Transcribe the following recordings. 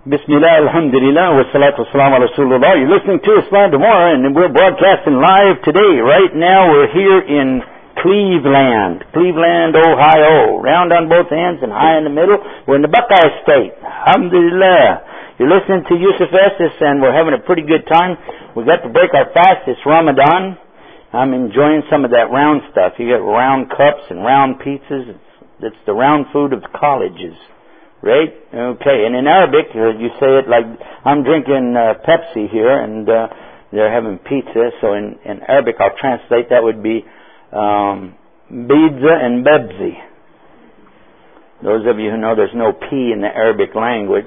Bismillah, alhamdulillah, wa salatu wassalam ala rasulullah. You're listening to Islam Tomorrow, and we're broadcasting live today. Right now we're here in Cleveland, Ohio. Round on both ends and high in the middle. We're in the Buckeye State. Alhamdulillah. You're listening to Yusuf Estes, and we're having a pretty good time. We got to break our fast. It's Ramadan. I'm enjoying some of that round stuff. You get round cups and round pizzas. It's the round food of colleges. Right? Okay. And in Arabic, you say it like, I'm drinking Pepsi here, and they're having pizza. So in Arabic, I'll translate, that would be pizza and bebzi. Those of you who know there's no P in the Arabic language.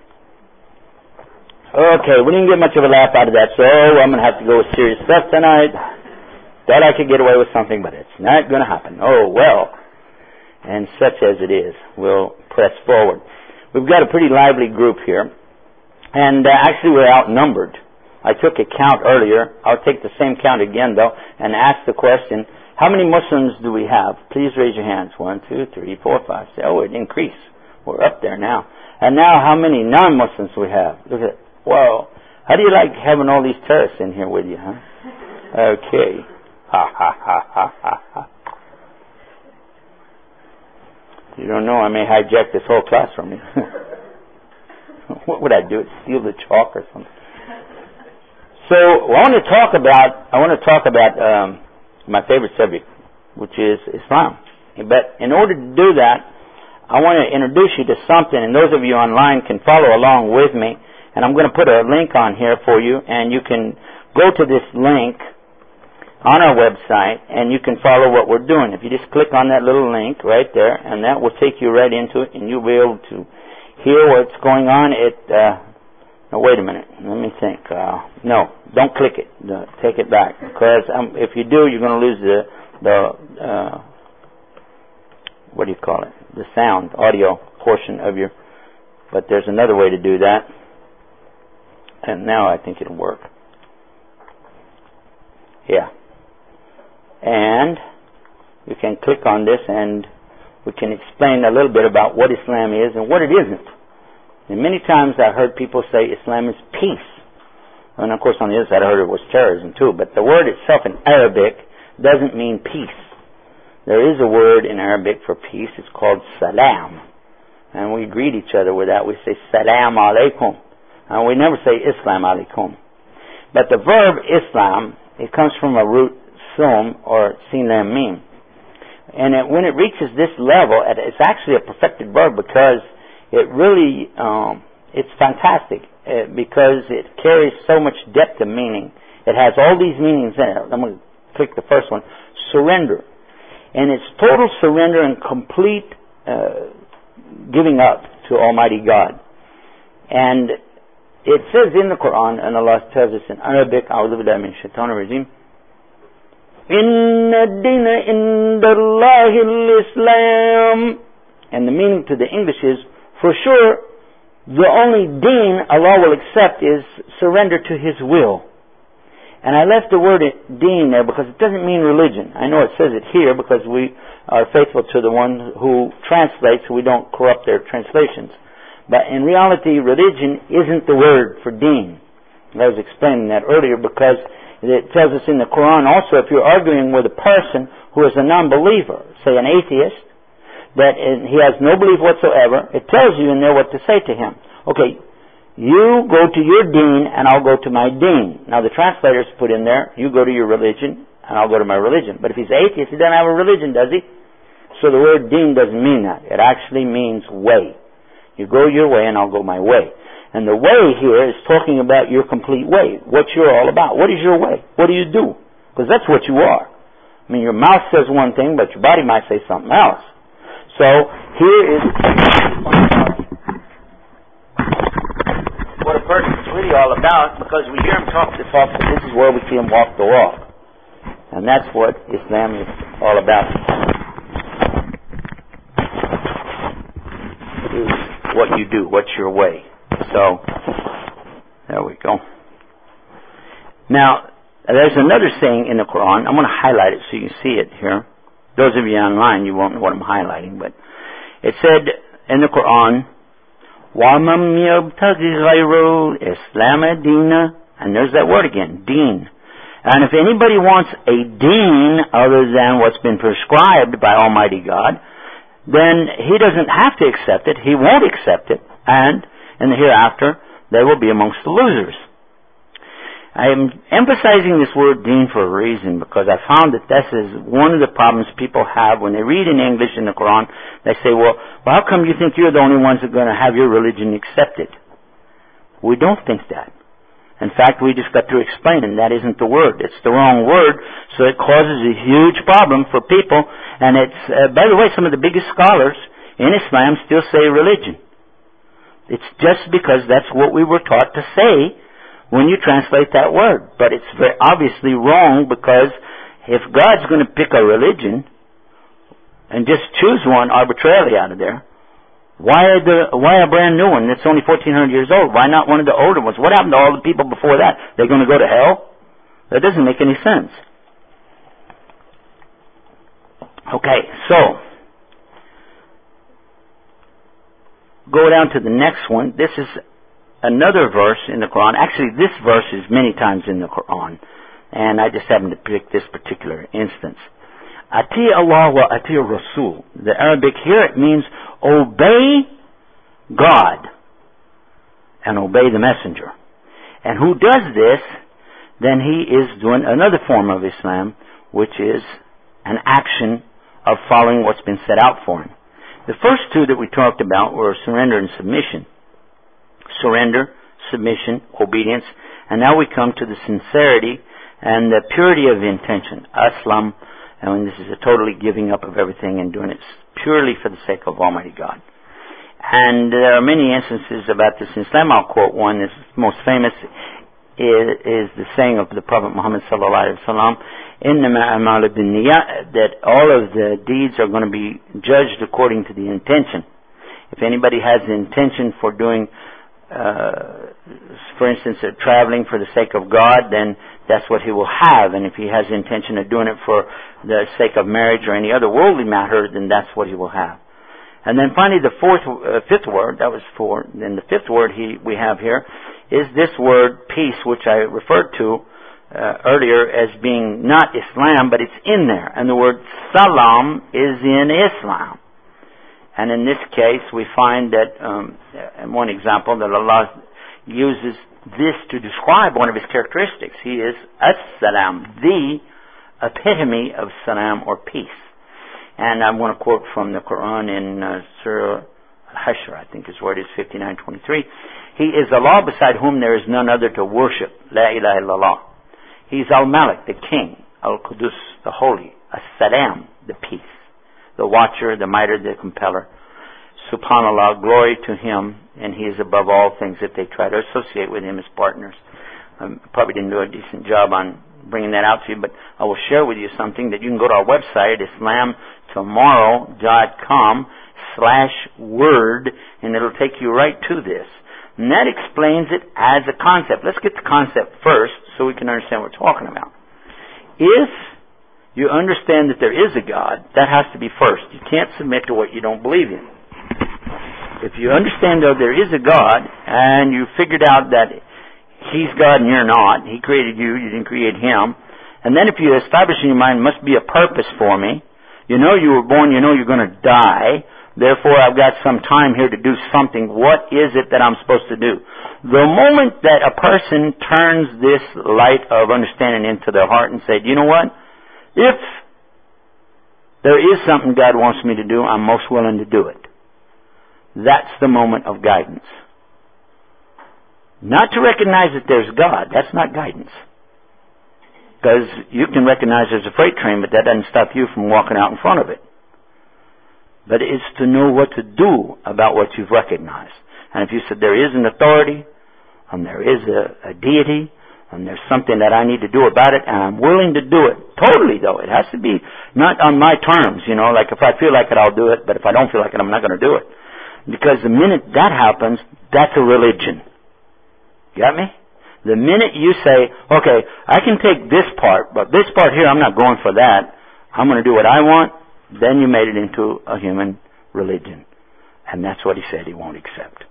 Okay, we didn't get much of a laugh out of that, so I'm going to have to go with serious stuff tonight. Thought I could get away with something, but it's not going to happen. Oh, well. And such as it is, we'll press forward. We've got a pretty lively group here, and actually we're outnumbered. I took a count earlier. I'll take the same count again, though, and ask the question, how many Muslims do we have? Please raise your hands. 1, 2, 3, 4, 5, 6. Oh, it increased. We're up there now. And now how many non-Muslims we have? Look at it. Whoa. How do you like having all these terrorists in here with you, huh? Okay. Ha, ha, ha, ha, ha, ha. You don't know, I may hijack this whole class from you. What would I do? Steal the chalk or something? So I want to talk about my favorite subject, which is Islam. But in order to do that, I want to introduce you to something, and those of you online can follow along with me. And I'm going to put a link on here for you, and you can go to this link on our website, and you can follow what we're doing. If you just click on that little link right there, and that will take you right into it, and you'll be able to hear what's going on. No, wait a minute. Let me think. No, don't click it. Take it back, because if you do, you're going to lose the what do you call it? The sound, audio portion of your. But there's another way to do that, and now I think it'll work. Yeah. And you can click on this, and we can explain a little bit about what Islam is and what it isn't. And many times I heard people say Islam is peace. And of course on the other side I heard it was terrorism too. But the word itself in Arabic doesn't mean peace. There is a word in Arabic for peace. It's called salam. And we greet each other with that. We say salam alaikum. And we never say Islam alaikum. But the verb Islam, it comes from a root sum or sin lam mim. And when it reaches this level, it's actually a perfected verb, because it really, it's fantastic because it carries so much depth of meaning. It has all these meanings in it. I'm going to click the first one, surrender. And it's total surrender and complete giving up to Almighty God. And it says in the Quran, and Allah tells us in Arabic, A'udhu billahi min shaitanir rajim, Inna dina indallahi al-Islam. And the meaning to the English is, for sure, the only deen Allah will accept is surrender to His will. And I left the word deen there because it doesn't mean religion. I know it says it here because we are faithful to the one who translates, so we don't corrupt their translations. But in reality, religion isn't the word for deen. I was explaining that earlier because it tells us in the Quran also, if you're arguing with a person who is a non-believer, say an atheist, that he has no belief whatsoever, it tells you in there what to say to him. Okay, you go to your deen and I'll go to my deen. Now the translators put in there, you go to your religion and I'll go to my religion. But if he's atheist, he doesn't have a religion, does he? So the word deen doesn't mean that. It actually means way. You go your way and I'll go my way. And the way here is talking about your complete way, what you're all about. What is your way? What do you do? Because that's what you are. I mean, your mouth says one thing, but your body might say something else. So here is what a person's really all about, because we hear him talk to talk, but this is where we see him walk the walk. And that's what Islam is all about. It is what you do, what's your way. So, there we go. Now, there's another saying in the Quran. I'm going to highlight it so you can see it here. Those of you online, you won't know what I'm highlighting, but it said in the Quran, وَمَنْ يَبْتَغِ غَيْرَ الْإِسْلَامَ دِينًا. And there's that word again, deen. And if anybody wants a deen other than what's been prescribed by Almighty God, then he doesn't have to accept it. He won't accept it. And in the hereafter, they will be amongst the losers. I am emphasizing this word deen for a reason, because I found that this is one of the problems people have when they read in English in the Quran. They say, well, how come you think you're the only ones that are going to have your religion accepted? We don't think that. In fact, we just got to explain, and that isn't the word. It's the wrong word, so it causes a huge problem for people. And it's, by the way, some of the biggest scholars in Islam still say religion. It's just because that's what we were taught to say when you translate that word. But it's very obviously wrong, because if God's going to pick a religion and just choose one arbitrarily out of there, why a brand new one that's only 1,400 years old? Why not one of the older ones? What happened to all the people before that? They're going to go to hell? That doesn't make any sense. Okay, so go down to the next one. This is another verse in the Quran. Actually, this verse is many times in the Quran, and I just happened to pick this particular instance. Ati Allah wa ati Rasul. The Arabic here, it means obey God and obey the messenger. And who does this, then he is doing another form of Islam, which is an action of following what's been set out for him. The first two that we talked about were surrender and submission. Surrender, submission, obedience. And now we come to the sincerity and the purity of intention. Aslam. And this is a totally giving up of everything and doing it purely for the sake of Almighty God. And there are many instances about this in Islam. I'll quote one. The most famous is the saying of the Prophet Muhammad sallallahu alaihi wasallam, "Innama a'malu binniyat," that all of the deeds are going to be judged according to the intention. If anybody has the intention for doing, for instance, traveling for the sake of God, then that's what he will have. And if he has the intention of doing it for the sake of marriage or any other worldly matter, then that's what he will have. And then finally, the fifth word, that was four. Then the fifth word we have here is this word peace, which I referred to earlier as being not Islam, but it's in there. And the word salam is in Islam. And in this case, we find that, in one example, that Allah uses this to describe one of his characteristics. He is as-salam, the epitome of salam or peace. And I want to quote from the Quran in Surah Al-Hashr, I think is where it is, 59:23. He is Allah beside whom there is none other to worship. La ilaha illallah. He is Al-Malik, the King. Al-Qudus, the Holy. As-Salam, the peace. The Watcher, the Mighty, the Compeller. Subhanallah, glory to Him, and He is above all things that they try to associate with Him as partners. Probably didn't do a decent job on bringing that out to you, but I will share with you something that you can go to our website, islamtomorrow.com/word, and it'll take you right to this. And that explains it as a concept. Let's get the concept first so we can understand what we're talking about. If you understand that there is a God, that has to be first. You can't submit to what you don't believe in. If you understand, though, there is a God, and you figured out that He's God and you're not, He created you, you didn't create Him, and then if you establish in your mind, must be a purpose for me, you know you were born, you know you're going to die, therefore I've got some time here to do something. What is it that I'm supposed to do? The moment that a person turns this light of understanding into their heart and said, you know what? If there is something God wants me to do, I'm most willing to do it. That's the moment of guidance. Not to recognize that there's God. That's not guidance. Because you can recognize there's a freight train, but that doesn't stop you from walking out in front of it. But it's to know what to do about what you've recognized. And if you said there is an authority, and there is a deity, and there's something that I need to do about it, and I'm willing to do it. Totally, though. It has to be not on my terms, you know, like if I feel like it, I'll do it, but if I don't feel like it, I'm not going to do it. Because the minute that happens, that's a religion. Got me? The minute you say, okay, I can take this part, but this part here, I'm not going for that. I'm going to do what I want, then you made it into a human religion. And that's what He said He won't accept.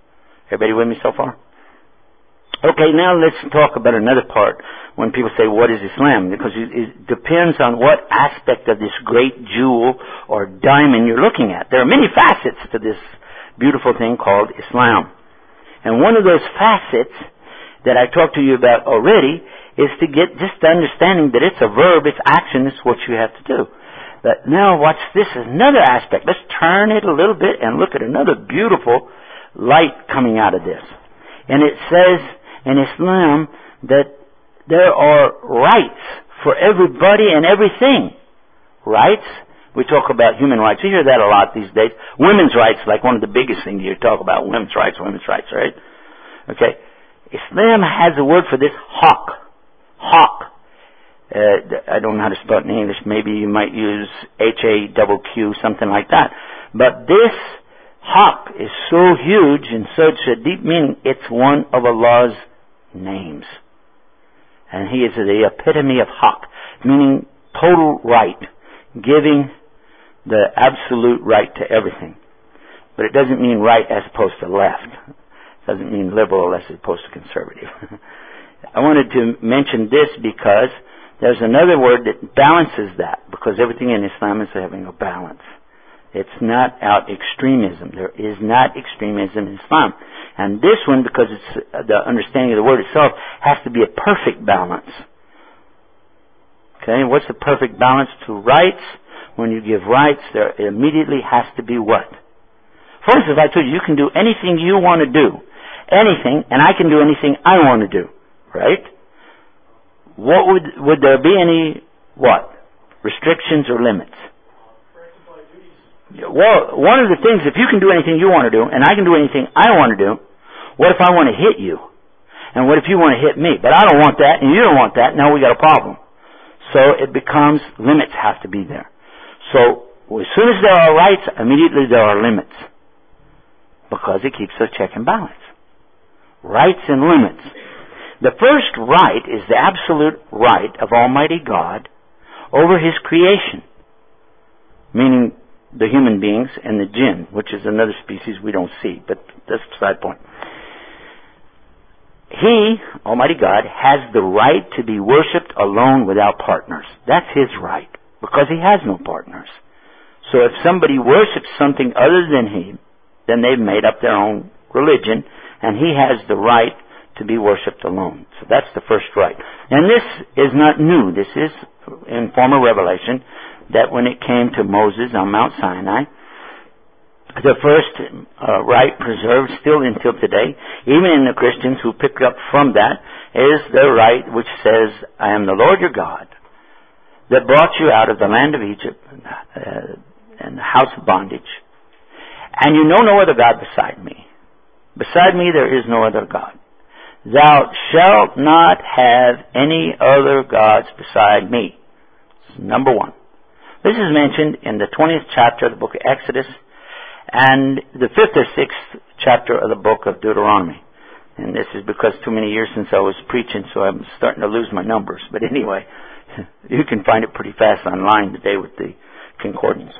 Everybody with me so far? Okay, now let's talk about another part when people say, what is Islam? Because it depends on what aspect of this great jewel or diamond you're looking at. There are many facets to this beautiful thing called Islam. And one of those facets that I talked to you about already is to get just the understanding that it's a verb, it's action, it's what you have to do. But now watch this, another aspect. Let's turn it a little bit and look at another beautiful light coming out of this. And it says in Islam that there are rights for everybody and everything. Rights? We talk about human rights. You hear that a lot these days. Women's rights, like one of the biggest things you talk about. Women's rights, right? Okay. Islam has a word for this, haq. Haq. I don't know how to spell it in English. Maybe you might use H-A-Q-Q, something like that. But this haq is so huge and such a deep meaning, it's one of Allah's names. And He is the epitome of haq, meaning total right, giving the absolute right to everything. But it doesn't mean right as opposed to left. It doesn't mean liberal as opposed to conservative. I wanted to mention this because there's another word that balances that, because everything in Islam is having a balance. It's not out extremism. There is not extremism in Islam. And this one, because it's the understanding of the word itself, has to be a perfect balance. Okay, what's the perfect balance to rights? When you give rights, there immediately has to be what? For instance, I told you, you can do anything you want to do. Anything, and I can do anything I want to do. Right? What would there be any, what? Restrictions or limits? Well, one of the things, if you can do anything you want to do, and I can do anything I want to do, what if I want to hit you? And what if you want to hit me? But I don't want that, and you don't want that, now we got a problem. So it becomes, limits have to be there. So, as soon as there are rights, immediately there are limits. Because it keeps a check and balance. Rights and limits. The first right is the absolute right of Almighty God over His creation. Meaning the human beings and the jinn, which is another species we don't see, but that's beside the point. He, Almighty God, has the right to be worshipped alone without partners. That's His right, because He has no partners. So if somebody worships something other than Him, then they've made up their own religion, and He has the right to be worshipped alone. So that's the first right. And this is not new. This is in former revelation, that when it came to Moses on Mount Sinai, the first right preserved still until today, even in the Christians who pick up from that, is the right which says, I am the Lord your God, that brought you out of the land of Egypt and the house of bondage. And you know no other God beside me. Beside me there is no other God. Thou shalt not have any other gods beside me. Number one. This is mentioned in the 20th chapter of the book of Exodus and the 5th or 6th chapter of the book of Deuteronomy. And this is because too many years since I was preaching, so I'm starting to lose my numbers. But anyway, you can find it pretty fast online today with the concordance.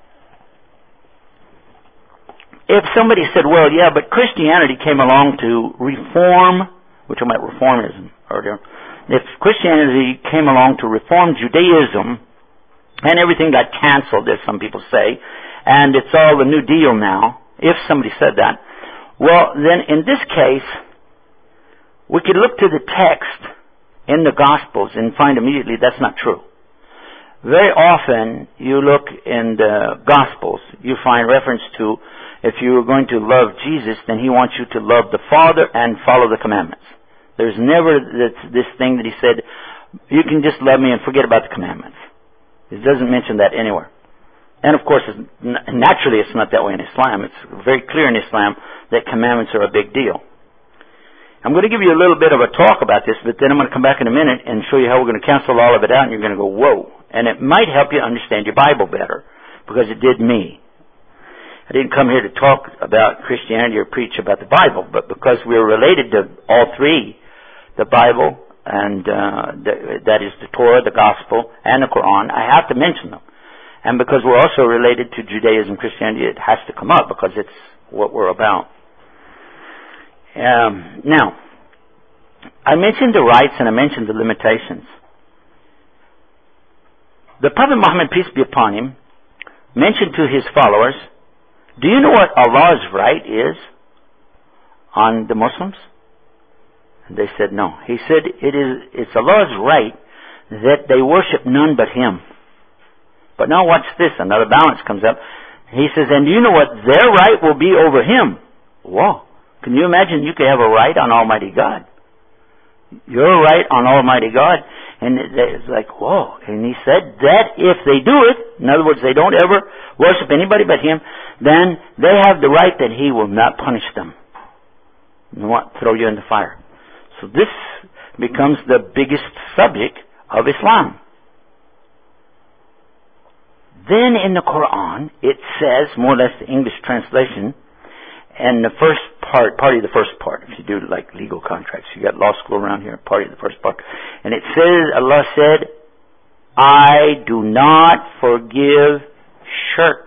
If somebody said, well, yeah, but Christianity came along to reform, we're talking about reformism earlier. If Christianity came along to reform Judaism, and everything got canceled, as some people say, and it's all the New Deal now, if somebody said that, well, then in this case, we could look to the text in the Gospels and find immediately that's not true. Very often, you look in the Gospels, you find reference to, if you are going to love Jesus, then He wants you to love the Father and follow the commandments. There's never this thing that He said, you can just love me and forget about the commandments. It doesn't mention that anywhere. And of course, naturally it's not that way in Islam. It's very clear in Islam that commandments are a big deal. I'm going to give you a little bit of a talk about this, but then I'm going to come back in a minute and show you how we're going to cancel all of it out, and you're going to go, whoa. And it might help you understand your Bible better, because it did me. I didn't come here to talk about Christianity or preach about the Bible, but because we're related to all three, the Bible, and that is the Torah, the Gospel, and the Quran, I have to mention them. And because we're also related to Judaism, Christianity, it has to come up because it's what we're about. Now, I mentioned the rights and I mentioned the limitations. The Prophet Muhammad, peace be upon him, mentioned to his followers, do you know what Allah's right is on the Muslims? And they said no. He said it's Allah's right that they worship none but Him. But now watch this, another balance comes up. He says, and do you know what their right will be over Him? Whoa. Can you imagine you could have a right on Almighty God? Your right on Almighty God. And it's like, whoa. And he said that if they do it, in other words, they don't ever worship anybody but Him, then they have the right that He will not punish them. And what? Throw you in the fire. So this becomes the biggest subject of Islam. Then in the Quran, it says, more or less the English translation, and the first part of the first part, if you do like legal contracts, you got law school around here, part of the first part. And it says, Allah said, I do not forgive shirk.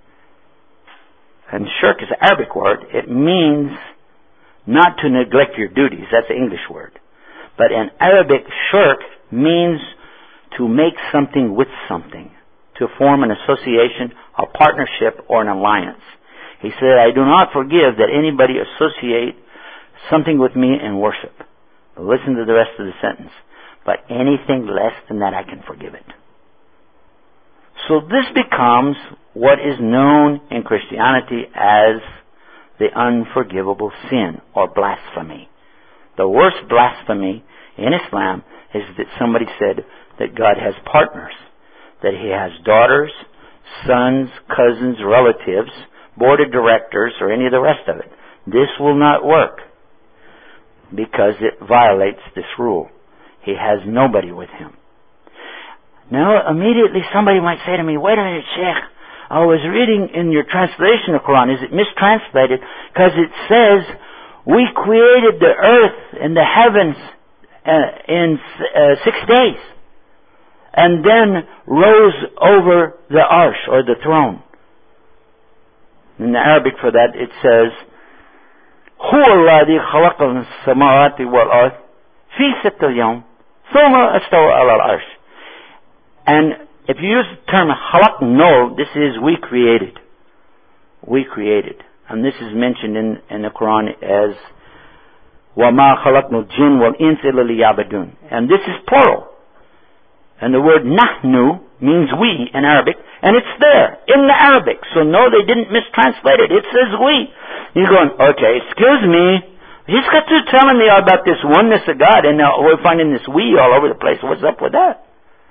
And shirk is an Arabic word. It means not to neglect your duties. That's the English word. But in Arabic, shirk means to make something with something, to form an association, a partnership, or an alliance. He said, I do not forgive that anybody associate something with me in worship. But listen to the rest of the sentence. But anything less than that, I can forgive it. So this becomes what is known in Christianity as the unforgivable sin or blasphemy. The worst blasphemy in Islam is that somebody said that God has partners, that He has daughters, sons, cousins, relatives, board of directors, or any of the rest of it. This will not work because it violates this rule. He has nobody with Him. Now, immediately somebody might say to me, wait a minute, Sheikh, I was reading in your translation of Quran, is it mistranslated? Because it says, we created the earth and the heavens in 6 days, and then rose over the arsh, or the throne. In the Arabic for that, it says, هو الذي خلق السماوات والأرض في 6 أيام ثم استوى على العرش. And if you use the term halak, no, this is we created. We created. And this is mentioned in the Quran as وَمَا خَلَقْنُا الْجِنَّ وَالْإِنسَ إِلَّا لِيَعْبُدُونَ. And this is plural. And the word nahnu means we in Arabic, and it's there in the Arabic. So no, they didn't mistranslate it. It says we. You're going, okay, excuse me. He's got to telling me about this oneness of God, and now we're finding this we all over the place. What's up with that?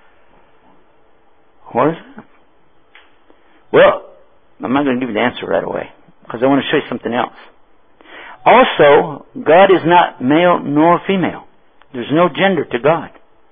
What is that? Well, I'm not going to give you the answer right away, because I want to show you something else. Also, God is not male nor female. There's no gender to God.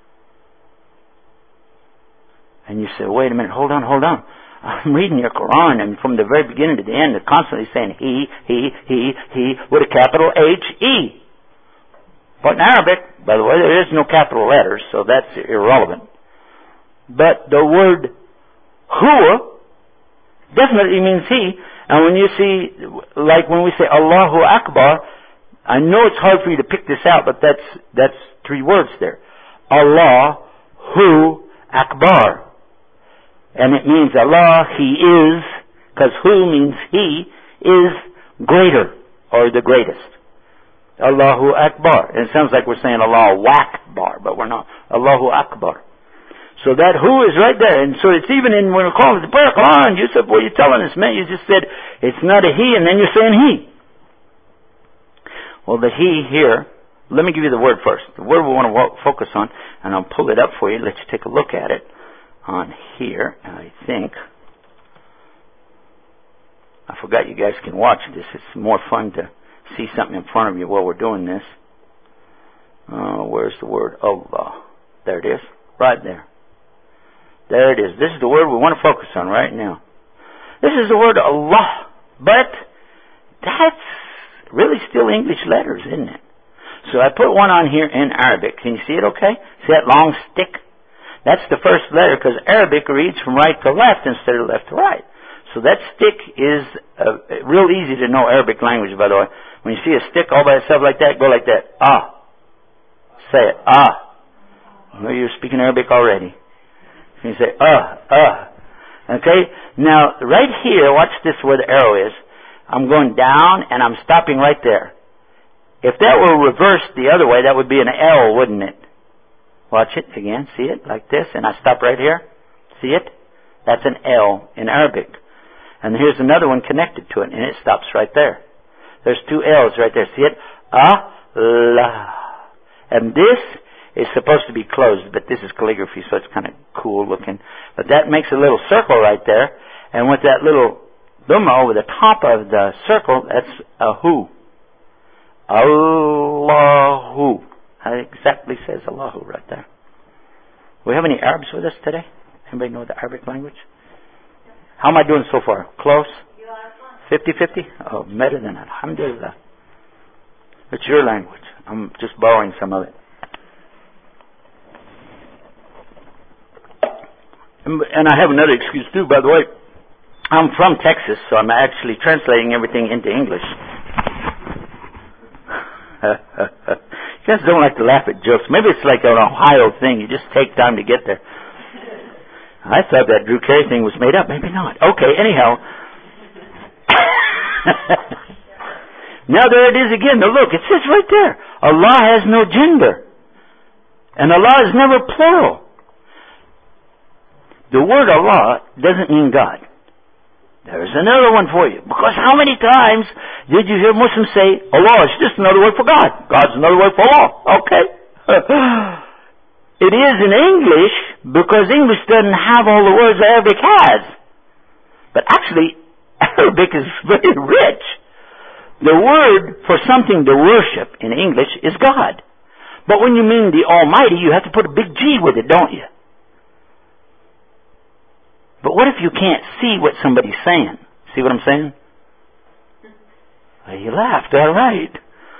And you say, wait a minute, hold on. I'm reading your Quran, and from the very beginning to the end, they're constantly saying he, with a capital H-E. But in Arabic, by the way, there is no capital letters, so that's irrelevant. But the word huwa definitely means he. And when you see, like when we say Allahu Akbar, I know it's hard for you to pick this out, but that's 3 words there. Allahu Akbar. And it means Allah, He is, because Hu means He, is greater, or the greatest. Allahu Akbar. And it sounds like we're saying Allahu Akbar, but we're not. Allahu Akbar. So that Hu is right there. And so it's even in, when we're calling it the prayer Quran, you said, what are you telling us, man? You just said, it's not a He, and then you're saying He. Well, the He here, let me give you the word first. The word we want to focus on, and I'll pull it up for you, let you take a look at it. On here, I think. I forgot you guys can watch this. It's more fun to see something in front of you while we're doing this. Where's the word Allah? There it is. Right there. There it is. This is the word we want to focus on right now. This is the word Allah. But that's really still English letters, isn't it? So I put one on here in Arabic. Can you see it okay? See that long stick? That's the first letter, because Arabic reads from right to left instead of left to right. So that stick is real easy to know Arabic language, by the way. When you see a stick all by itself like that, go like that. Ah. Say it. Ah. You know you're speaking Arabic already. You say, Okay? Now, right here, watch this where the arrow is. I'm going down and I'm stopping right there. If that were reversed the other way, that would be an L, wouldn't it? Watch it again. See it? Like this. And I stop right here. See it? That's an L in Arabic. And here's another one connected to it, and it stops right there. There's two L's right there. See it? Allah. And this is supposed to be closed, but this is calligraphy, so it's kind of cool looking. But that makes a little circle right there, and with that little dhamma over the top of the circle, that's a hu. Allahu. That exactly says Allahu right there. Do we have any Arabs with us today? Anybody know the Arabic language? How am I doing so far? Close? 50-50? Oh, better than that. Alhamdulillah. It's your language. I'm just borrowing some of it. And I have another excuse too, by the way. I'm from Texas, so I'm actually translating everything into English. You guys don't like to laugh at jokes. Maybe it's like an Ohio thing. You just take time to get there. I thought that Drew Carey thing was made up. Maybe not. Okay, anyhow. Now there it is again. Now look, it says right there. Allah has no gender. And Allah is never plural. The word Allah doesn't mean God. There's another one for you. Because how many times did you hear Muslims say, Allah is just another word for God. God's another word for Allah. Okay. It is in English because English doesn't have all the words Arabic has. But actually, Arabic is very rich. The word for something to worship in English is God. But when you mean the Almighty, you have to put a big G with it, don't you? But what if you can't see what somebody's saying? See what I'm saying? Well, you laughed, all right.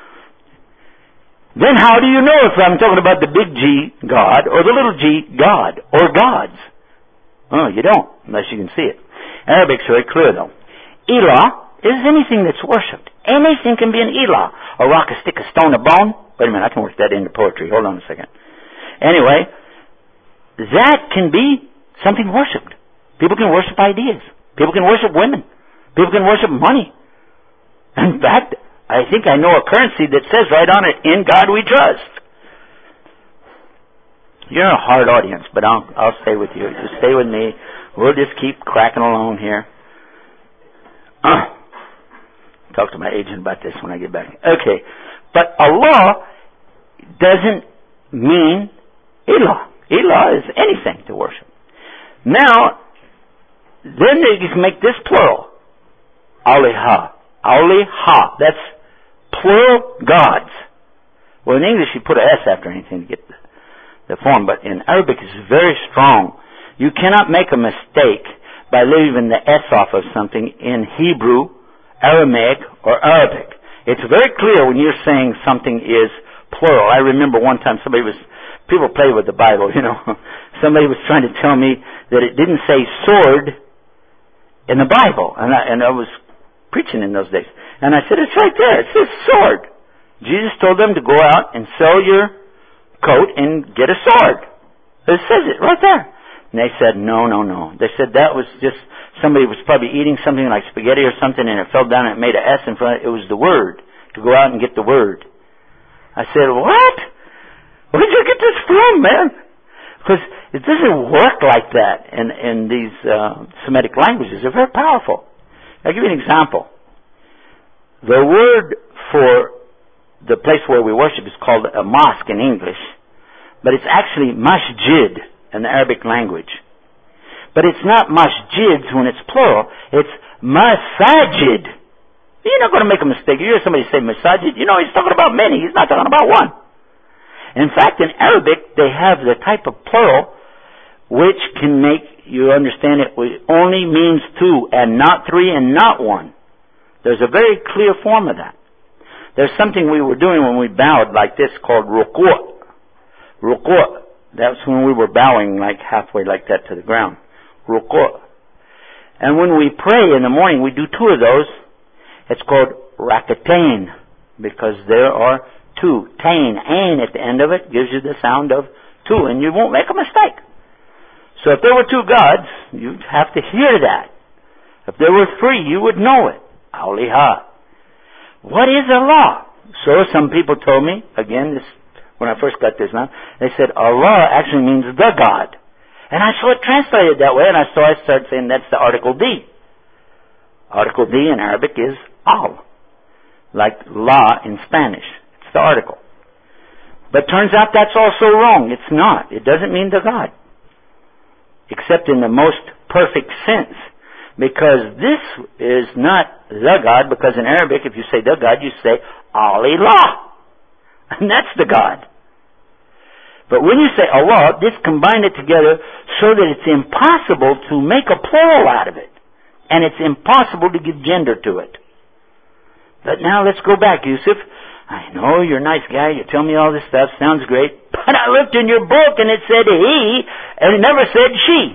Then how do you know if I'm talking about the big G, God, or the little g, God, or gods? Oh, you don't, unless you can see it. Arabic's very clear, though. Ilah is anything that's worshipped. Anything can be an ilah. A rock, a stick, a stone, a bone. Wait a minute, I can work that into poetry. Hold on a second. Anyway, that can be something worshipped. People can worship ideas. People can worship women. People can worship money. In fact, I think I know a currency that says right on it, in God we trust. You're a hard audience, but I'll stay with you. Just stay with me. We'll just keep cracking along here. Talk to my agent about this when I get back. Okay. But Allah doesn't mean ilah. Ilah is anything to worship. Now, then you can make this plural. Aliha. Aliha. That's plural gods. Well, in English you put an S after anything to get the form, but in Arabic it's very strong. You cannot make a mistake by leaving the S off of something in Hebrew, Aramaic, or Arabic. It's very clear when you're saying something is plural. I remember one time people play with the Bible, you know. Somebody was trying to tell me that it didn't say sword in the Bible. And I was preaching in those days. And I said, it's right there. It says sword. Jesus told them to go out and sell your coat and get a sword. It says it right there. And they said, no. They said that was just, somebody was probably eating something like spaghetti or something and it fell down and it made an S in front of it. It was the word. To go out and get the word. I said, what? Where did you get this from, man? Because it doesn't work like that in these Semitic languages. They're very powerful. I'll give you an example. The word for the place where we worship is called a mosque in English, but it's actually masjid in the Arabic language. But it's not masjids when it's plural. It's masajid. You're not going to make a mistake. You hear somebody say masajid, you know he's talking about many. He's not talking about one. In fact, in Arabic, they have the type of plural which can make you understand it only means two and not three and not one. There's a very clear form of that. There's something we were doing when we bowed like this called ruku'. Ruku'. That's when we were bowing like halfway like that to the ground. Ruku'. And when we pray in the morning, we do two of those. It's called rakatain, because there are two. Tain, ain at the end of it gives you the sound of two, and you won't make a mistake. So if there were two gods, you'd have to hear that. If there were three, you would know it. Aliha. What is Allah? So some people told me, again, this when I first got this now, they said Allah actually means the God. And I saw it translated that way, and I started saying that's the article D. Article D in Arabic is al, like la in Spanish. It's the article. But turns out that's also wrong. It's not. It doesn't mean the God. Except in the most perfect sense. Because this is not the God, because in Arabic, if you say the God, you say Allah. And that's the God. But when you say Allah, this combined it together so that it's impossible to make a plural out of it. And it's impossible to give gender to it. But now let's go back, Yusuf. I know you're a nice guy, you tell me all this stuff, sounds great. But I looked in your book and it said he, and it never said she.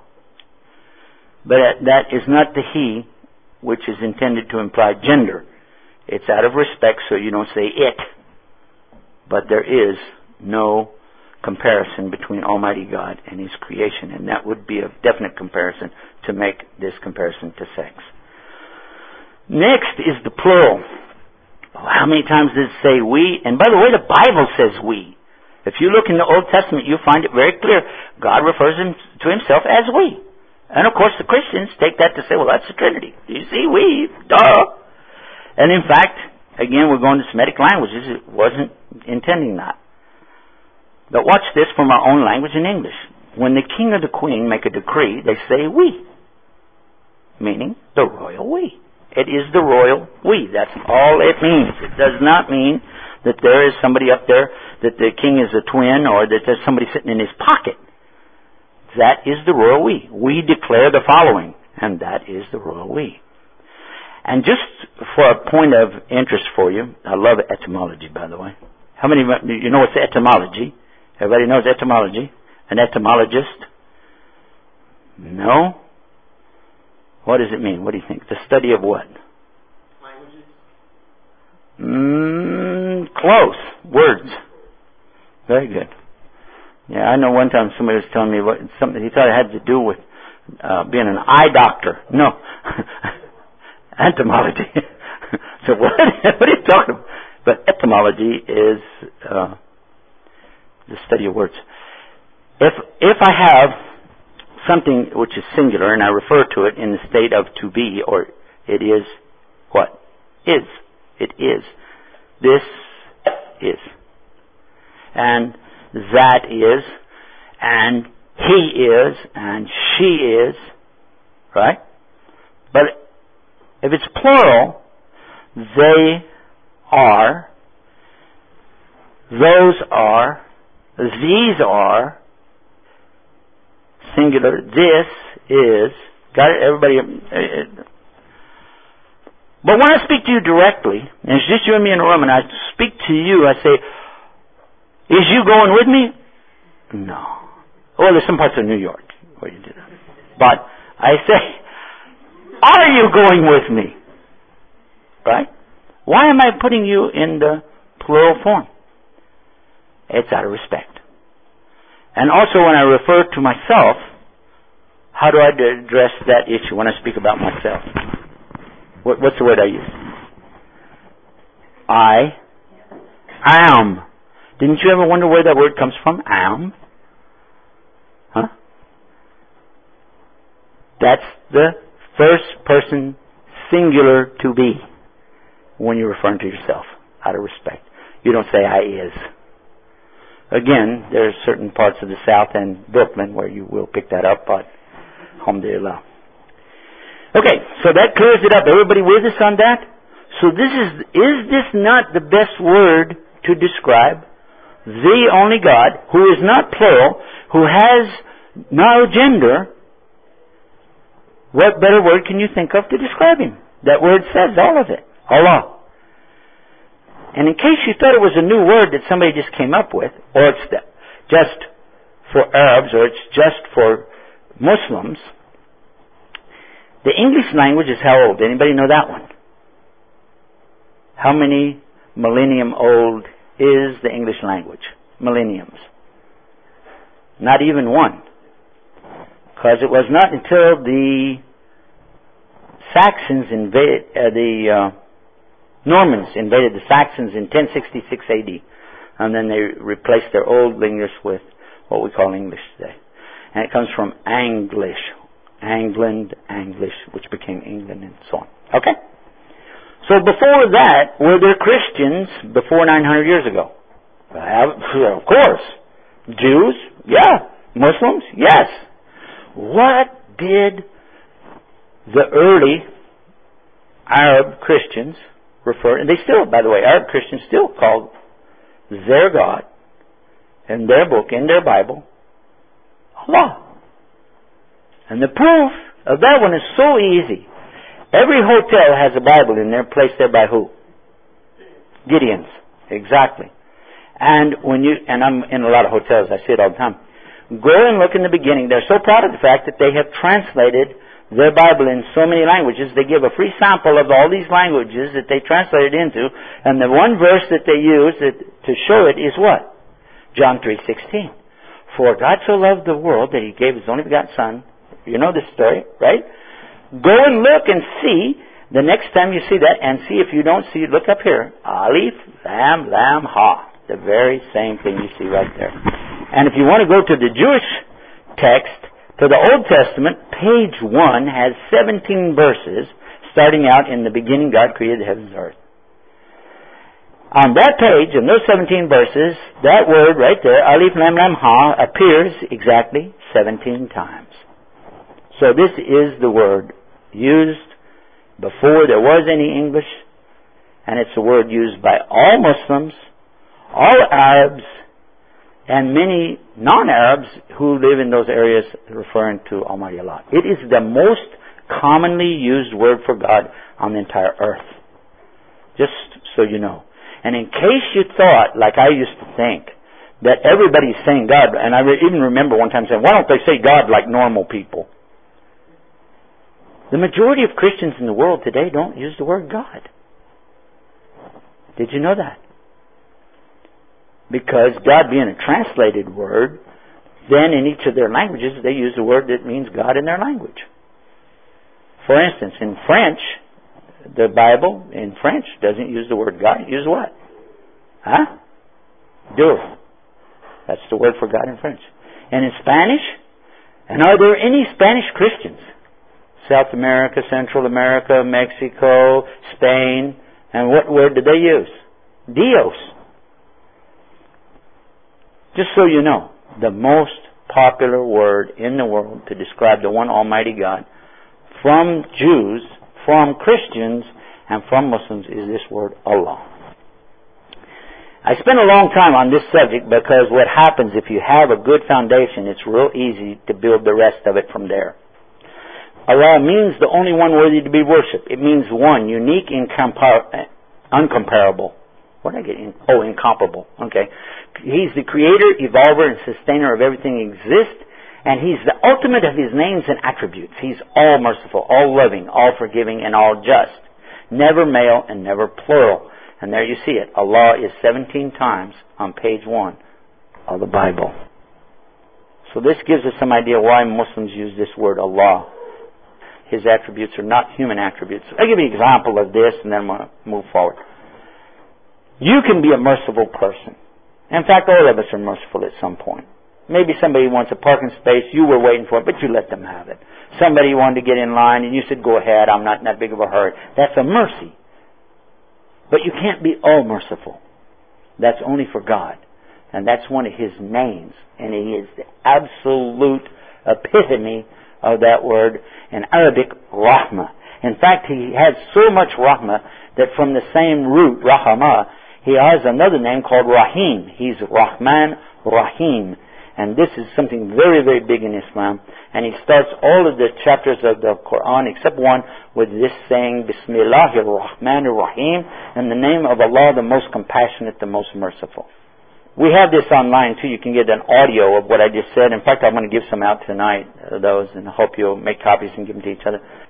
But that is not the he, which is intended to imply gender. It's out of respect, so you don't say it. But there is no comparison between Almighty God and His creation, and that would be a definite comparison to make this comparison to sex. Next is the plural. How many times does it say we? And by the way, the Bible says we. If you look in the Old Testament, you find it very clear. God refers to Himself as we. And of course the Christians take that to say, well, that's the Trinity. You see, we, duh. And in fact, again, we're going to Semitic languages. It wasn't intending that. But watch this from our own language in English. When the king or the queen make a decree, they say we. Meaning the royal we. It is the royal we. That's all it means. It does not mean that there is somebody up there, that the king is a twin, or that there's somebody sitting in his pocket. That is the royal we. We declare the following, and that is the royal we. And just for a point of interest for you, I love etymology, by the way. How many of you know what's etymology? Everybody knows etymology? An etymologist? No? What does it mean? What do you think? The study of what? Languages? Close. Words. Very good. Yeah, I know one time somebody was telling me something he thought it had to do with being an eye doctor. No. Entomology. So what are you talking about? But etymology is the study of words. If I have something which is singular and I refer to it in the state of to be, or it is what? Is. It is. This is. And that is, and he is, and she is, right? But if it's plural, they are, those are, these are, singular, this is, got it, everybody? But when I speak to you directly, and it's just you and me in a room, and I speak to you, I say, is you going with me? No. Well, there's some parts of New York where you do that. But I say, are you going with me? Right? Why am I putting you in the plural form? It's out of respect. And also when I refer to myself, how do I address that issue when I speak about myself? What's the word I use? I am. Didn't you ever wonder where that word comes from? Am? Huh? That's the first person singular to be when you're referring to yourself, out of respect. You don't say I is. Again, there's certain parts of the South and Brooklyn where you will pick that up, but alhamdulillah. Okay, so that clears it up. Everybody with us on that? So is this not the best word to describe the only God, who is not plural, who has no gender? What better word can you think of to describe Him? That word says all of it. Allah. And in case you thought it was a new word that somebody just came up with, or it's just for Arabs, or it's just for Muslims, The English language is how old? Anybody know that one? How many millennium old is the English language? Millenniums. Not even one. Because it was not until the Saxons invaded, the Normans invaded the Saxons in 1066 AD. And then they replaced their old English with what we call English today. And it comes from Anglish. England, English, which became England and so on. Okay? So before that, were there Christians before 900 years ago? Of course. Jews? Yeah. Muslims? Yes. What did the early Arab Christians refer, and they still, by the way, Arab Christians still call their God in their book, in their Bible, Allah. And the proof of that one is so easy. Every hotel has a Bible in there, placed there by who? Gideons. Exactly. And I'm in a lot of hotels, I see it all the time. Go and look in the beginning. They're so proud of the fact that they have translated their Bible in so many languages. They give a free sample of all these languages that they translated into, and the one verse that they use to show it is what? John 3:16. For God so loved the world that He gave His only begotten Son. You know this story, right? Go and look and see the next time you see that, and see if you don't see it. Look up here. Alif, Lam, Lam, Ha. The very same thing you see right there. And if you want to go to the Jewish text, to the Old Testament, page 1 has 17 verses, starting out in the beginning God created the heavens and earth. On that page, in those 17 verses, that word right there, Alif, Lam, Lam, Ha, appears exactly 17 times. So this is the word used before there was any English, and it's a word used by all Muslims, all Arabs, and many non-Arabs who live in those areas, referring to Almighty Allah. It is the most commonly used word for God on the entire earth. Just so you know. And in case you thought, like I used to think, that everybody's saying God, and I even remember one time saying, why don't they say God like normal people? The majority of Christians in the world today don't use the word God. Did you know that? Because God being a translated word, then in each of their languages they use a word that means God in their language. For instance, in French, the Bible in French doesn't use the word God. It uses what? Huh? Dieu. That's the word for God in French. And in Spanish, and are there any Spanish Christians? South America, Central America, Mexico, Spain, and what word did they use? Dios. Just so you know, the most popular word in the world to describe the one Almighty God from Jews, from Christians, and from Muslims is this word Allah. I spent a long time on this subject because what happens if you have a good foundation, it's real easy to build the rest of it from there. Allah means the only one worthy to be worshipped. It means one, unique, uncomparable. What did I get? Incomparable. Okay. He's the creator, evolver, and sustainer of everything that exists, and He's the ultimate of His names and attributes. He's all merciful, all loving, all forgiving, and all just. Never male and never plural. And there you see it. Allah is 17 times on page 1 of the Bible. So this gives us some idea why Muslims use this word Allah. His attributes are not human attributes. I'll give you an example of this and then we'll move forward. You can be a merciful person. In fact, all of us are merciful at some point. Maybe somebody wants a parking space, you were waiting for it, but you let them have it. Somebody wanted to get in line and you said, go ahead, I'm not in that big of a hurry. That's a mercy. But you can't be all merciful. That's only for God. And that's one of His names. And He is the absolute epitome of that word in Arabic, Rahmah. In fact, He has so much Rahmah that from the same root, Rahmah, He has another name called Rahim. He's Rahman Rahim. And this is something very, very big in Islam. And he starts all of the chapters of the Quran, except one, with this saying, Bismillahir Rahmanir Rahim, in the name of Allah, the most compassionate, the most merciful. We have this online too. You can get an audio of what I just said. In fact, I'm going to give some out tonight, those, and I hope you'll make copies and give them to each other.